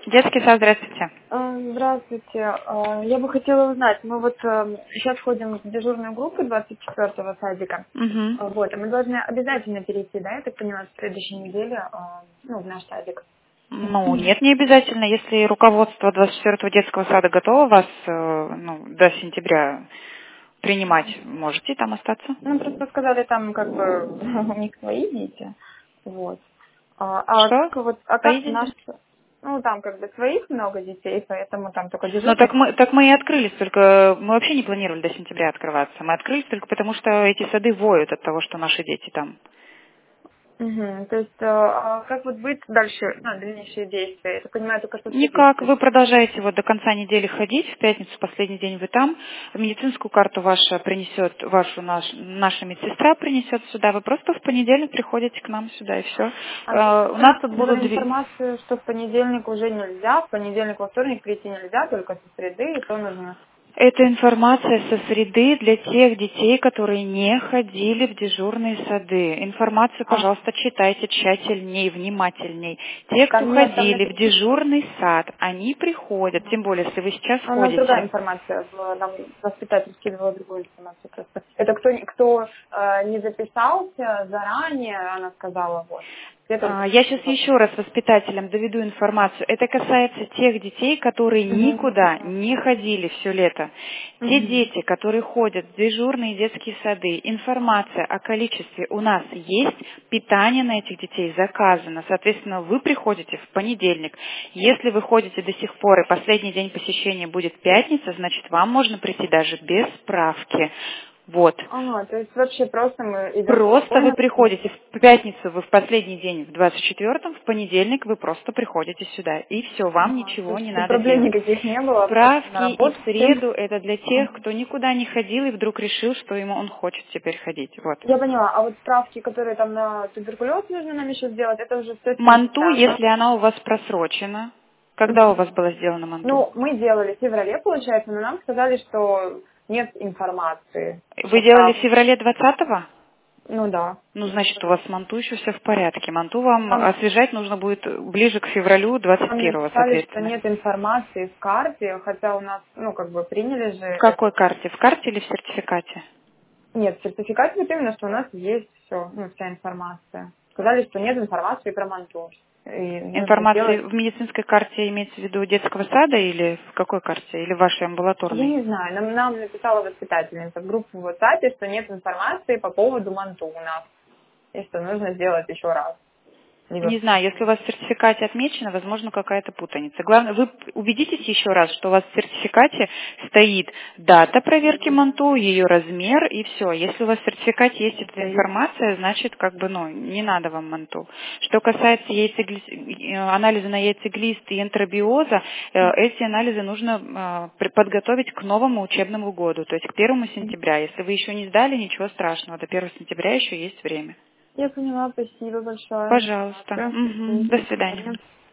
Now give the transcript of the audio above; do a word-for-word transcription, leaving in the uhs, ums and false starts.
Детский сад, здравствуйте. А, Здравствуйте. А, Я бы хотела узнать, мы вот э, сейчас ходим в дежурную группу двадцать четвёртого садика. Угу. А, Вот, и мы должны обязательно перейти, да, я так понимаю, с следующей недели, а, ну, в наш садик. Ну, нет, не обязательно. Если руководство двадцать четвёртого детского сада готово вас э, ну, до сентября принимать, можете там остаться. Ну, просто сказали, там как бы у них свои дети. Вот. А, а Что? как вот, а как Поедете? наш, ну, там как бы своих много детей, поэтому там только Ну, так дежурный. мы, так мы и открылись, только мы вообще не планировали до сентября открываться. Мы открылись только потому, что эти сады воют от того, что наши дети там. Угу. То есть, а, а как вот быть дальше, ну, дальнейшие действия? Я так понимаю, только что Никак. вступить. Вы продолжаете вот до конца недели ходить, в пятницу, последний день вы там. Медицинскую карту ваша принесет, вашу наш, наша медсестра принесет сюда. Вы просто в понедельник приходите к нам сюда, и все. А У нам нас тут будут дали две... информацию, что в понедельник уже нельзя, в понедельник, во вторник прийти нельзя, только со среды, и то нужно. Это информация со среды для тех детей, которые не ходили в дежурные сады. Информацию, А, пожалуйста, читайте тщательней, внимательней. Те, кто там нет, там ходили в написано. дежурный сад, они приходят, Ага. тем более, если вы сейчас А у нас другая ходите. информация, в- нам воспитатель скидывала другую информацию просто. Это кто, кто э, не записался заранее, она сказала, вот. Те только А, Я сейчас что. еще раз воспитателям доведу информацию. Это касается тех детей, которые Угу. никуда не ходили все лето. Те Угу. дети, которые ходят в дежурные детские сады, информация о количестве у нас есть, питание на этих детей заказано. Соответственно, вы приходите в понедельник. Если вы ходите до сих пор и последний день посещения будет пятница, значит, вам можно прийти даже без справки. Вот. Ага, то есть вообще просто мы идем Просто вы спокойно. приходите в пятницу, вы в последний день, в двадцать четвёртом, в понедельник вы просто приходите сюда. И все, вам Ага, то ничего есть не чтобы надо проблем делать. никаких не было, просто на Справки и в работу. среду это для тех, Ага. кто никуда не ходил и вдруг решил, что ему он хочет теперь ходить. Вот. Я поняла, а вот справки, которые там на туберкулез нужно нам еще сделать, это уже с Манту, сентября, да? если она у вас просрочена. Когда у Мгм. вас была сделана манту? Ну, мы делали в феврале, получается, но нам сказали, что нет информации Вы по делали в справкам. феврале двадцатого? Ну да. Ну, значит, у вас с манту еще все в порядке. Манту вам Там, освежать нужно будет ближе к февралю двадцать там первого, написали, что соответственно. нет информации в карте, хотя у нас, ну, как бы приняли же В какой это. карте? В карте или в сертификате? Нет, в сертификате вот именно, что у нас есть все, ну, вся информация. Сказали, что нет информации про манту. И нужно Информация сделать. в медицинской карте имеется в виду детского сада или в какой карте? Или в вашей Я амбулаторной? не знаю, нам, нам написала воспитательница в группу в WhatsApp, что нет информации по поводу манту у нас. И что нужно сделать еще раз. Не Либо... знаю, если у вас в сертификате отмечено, возможно, какая-то путаница. Главное, вы убедитесь еще раз, что у вас в сертификате стоит дата проверки МАНТУ, ее размер и все. Если у вас в сертификате есть эта Стоит. информация, значит, как бы, ну, не надо вам МАНТУ. Что касается яйцеглис- э, анализа на яйцеглист и энтеробиоза, э, эти анализы нужно э, при- подготовить к новому учебному году, то есть к первому сентября. Если вы еще не сдали, ничего страшного, до первого сентября еще есть время. Я поняла, спасибо большое. Пожалуйста. Все, Мгм. До свидания.